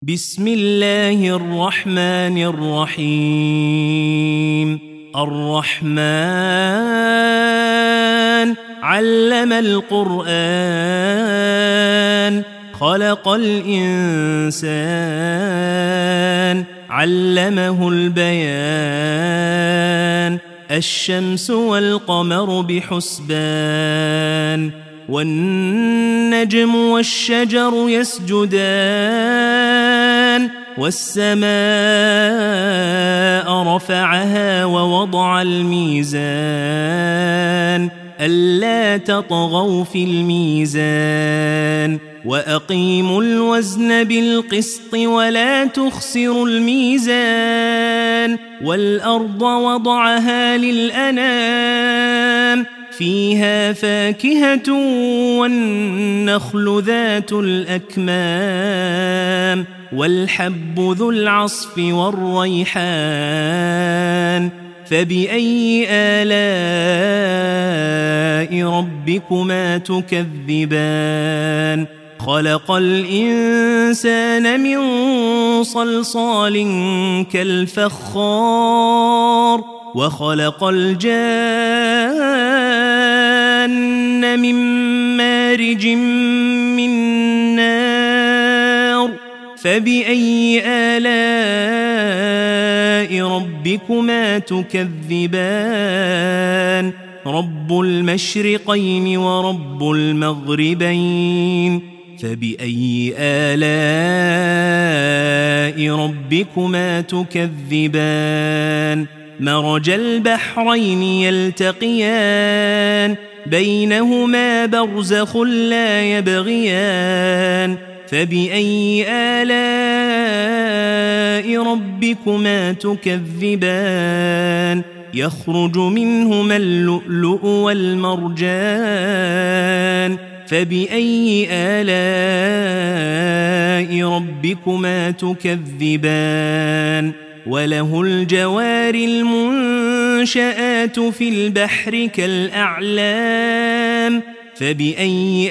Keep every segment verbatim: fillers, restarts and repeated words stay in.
بسم الله الرحمن الرحيم الرحمن علم القرآن خلق الإنسان علمه البيان الشمس والقمر بحسبان والنجم والشجر يسجدان والسماء رفعها ووضع الميزان ألا تطغوا في الميزان وأقيموا الوزن بالقسط ولا تخسروا الميزان والأرض وضعها للأنام فيها فاكهة والنخل ذات الأكمام والحب ذو العصف والريحان فبأي آلاء ربكما تكذبان خلق الإنسان من صلصال كالفخار وخلق الجان من مارج من نار فبأي آلاء ربكما تكذبان رب المشرقين ورب المغربين فبأي آلاء ربكما تكذبان مرج البحرين يلتقيان بينهما برزخ لا يبغيان فبأي آلاء ربكما تكذبان يخرج منهما اللؤلؤ والمرجان فبأي آلاء ربكما تكذبان وله الجوار المنشآت في البحر كالأعلام فبأي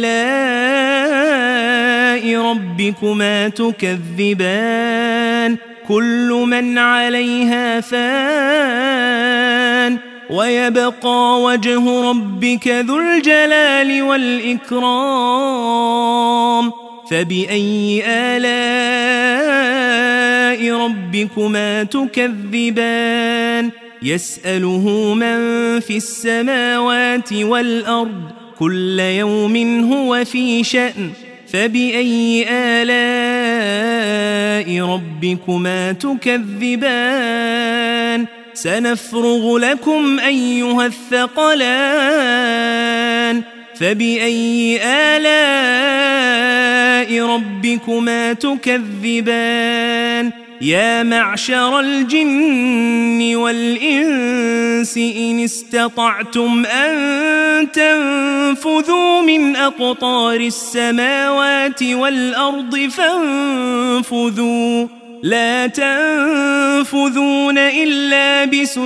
آلاء ربكما تكذبان كل من عليها فان ويبقى وجه ربك ذو الجلال والإكرام فبأي آلاء ربكما تكذبان يسأله من في السماوات والأرض كل يوم هو في شأن فبأي آلاء ربكما تكذبان سنفرغ لكم أيها الثقلان فبأي آلاء ربكما تكذبان يا معشر الجن والإنس إن استطعتم أن تنفذوا من أقطار السماوات والأرض فانفذوا لا تنفذون إلا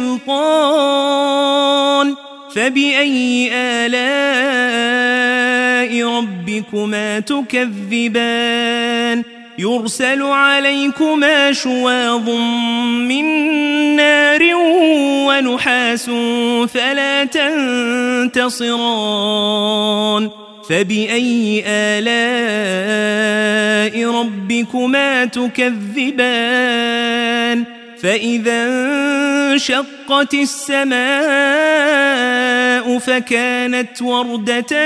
بسلطان فبأي آلاء ربكما تكذبان يرسل عليكما شواظ من نار ونحاس فلا تنتصران فبأي آلاء ربكما تكذبان فإذا انشقت السماء فكانت وردة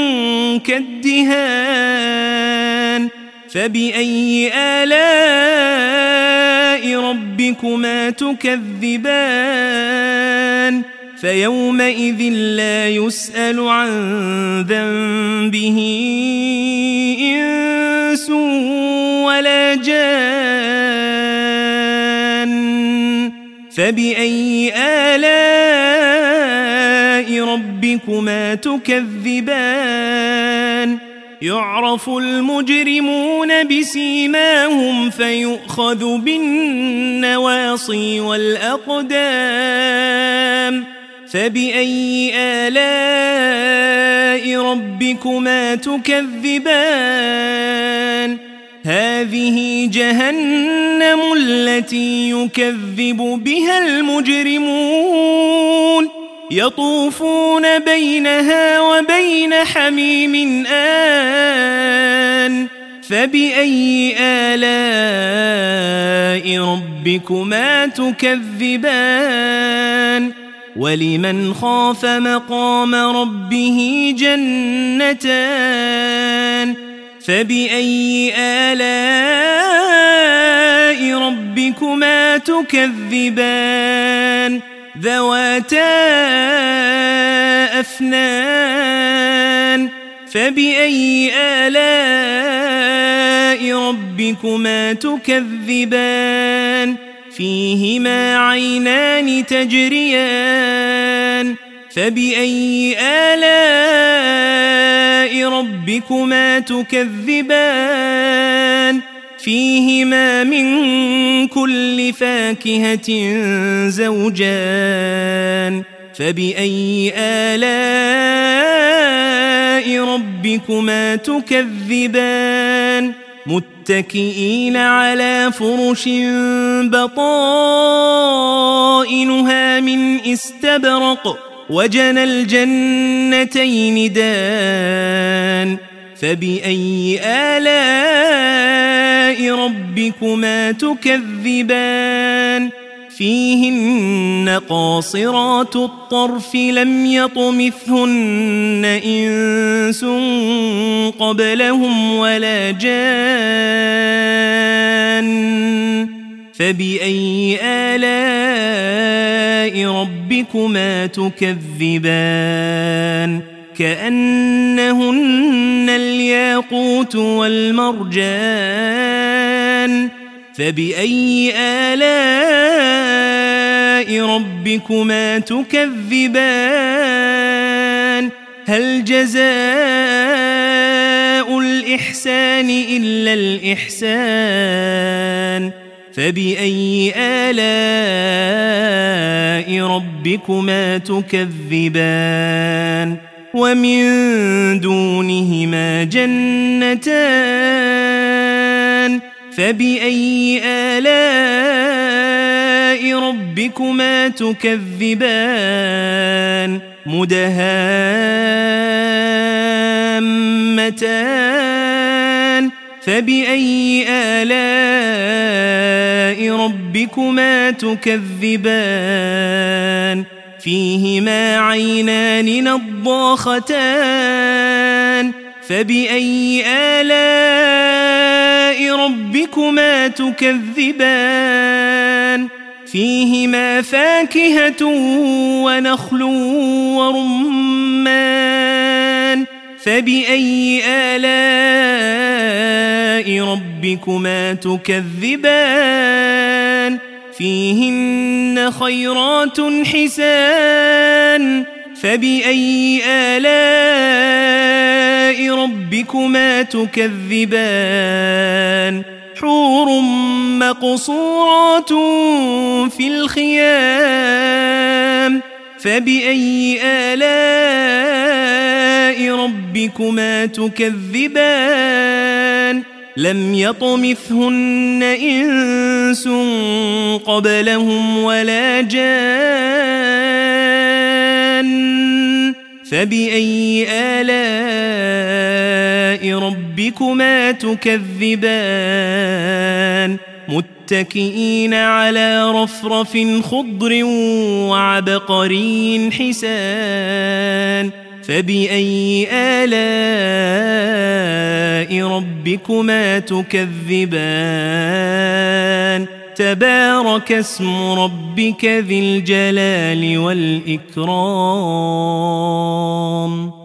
كالدهان فبأي آلاء ربكما تكذبان فيومئذ لا يسأل عن ذنبه إنس ولا جان فبأي آلاء ربكما تكذبان يعرف المجرمون بسيماهم فيؤخذ بالنواصي والأقدام فبأي آلاء ربكما تكذبان هذه جهنم التي يكذب بها المجرمون يطوفون بينها وبين حميم آن فبأي آلاء ربكما تكذبان ولمن خاف مقام ربه جنتان فبأي آلاء ربكما تكذبان ذواتا أفنان فبأي آلاء ربكما تكذبان فيهما عينان تجريان فبأي آلاء ربكما تكذبان فيهما من كل فاكهة زوجان فبأي آلاء ربكما تكذبان متكئين على فرش بطائنها من استبرق وجنى الجنتين دان فبأي آلاء ربكما تكذبان فيهن قاصرات الطرف لم يطمثهن إنس قبلهم ولا جان فبأي آلاء ربكما تكذبان كأنهن الياقوت والمرجان فبأي آلاء ربكما تكذبان هل جزاء الإحسان إلا الإحسان فبأي آلاء ربكما تكذبان ومن دونهما جنتان فبأي آلاء ربكما تكذبان مدهامتان فبأي آلاء ربكما تكذبان فيهما عينان نضاختان فبأي آلاء ربكما تكذبان فيهما فاكهة ونخل ورمان فبأي آلاء ربكما تكذبان فيهن خيرات حسان فبأي آلاء ربكما تكذبان حور مقصورات في الخيام فبأي آلاء ربكما تكذبان لم يطمثهن إنس قبلهم ولا جان فبأي آلاء ربكما تكذبان متكئين على رفرف خضر وعبقري حسان فبأي آلاء ربكما تكذبان تبارك اسم ربك ذي الجلال والإكرام